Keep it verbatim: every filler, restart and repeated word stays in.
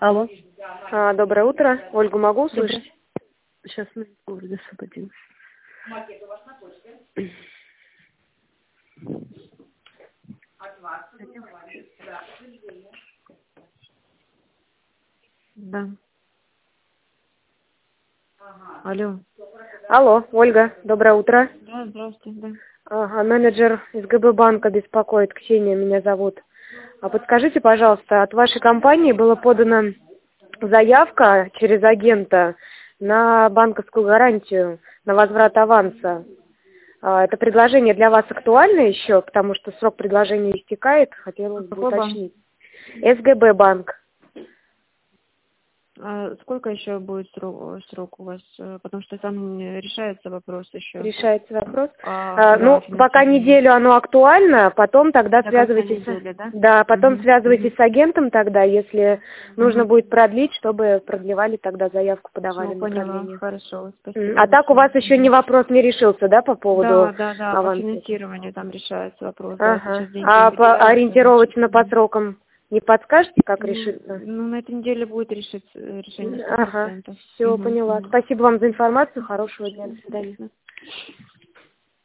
Алло. А, доброе утро. Ольгу могу услышать? Сейчас мы в городе освободилась. Да. Алло. Алло, Ольга, доброе утро. Да, здравствуйте, да. Ага, менеджер из ГБ банка беспокоит, Ксения меня зовут. А подскажите, пожалуйста, от вашей компании была подана заявка через агента на банковскую гарантию, на возврат аванса. А, Это предложение для вас актуально еще, потому что срок предложения истекает, хотелось бы Какой банк? уточнить. СГБ банк. А сколько еще будет срок, срок у вас? Э, Потому что там не решается вопрос еще. Решается вопрос. А, А, да, ну, пока финансирование. неделю оно актуально, потом тогда До конца связывайтесь. с- недели, да? Да, потом Угу. связывайтесь с агентом тогда, если нужно Угу. будет продлить, чтобы продлевали тогда заявку, подавали Все, на поняла. продление. Хорошо, М, спасибо А так у большое. вас еще не Мгм. вопрос не решился, да, по поводу Да, да, да, по аванса? финансированию там решается вопрос. Да, Ага. сейчас деньги А по выделяются, значит. ориентировочно по Мгм. срокам не подскажете, как Ну, решиться? ну, на этой неделе будет решить, э, решение сто Ага, процентов. все, Угу, поняла. угу. Спасибо вам за информацию, хорошего дня, до свидания. Ясно.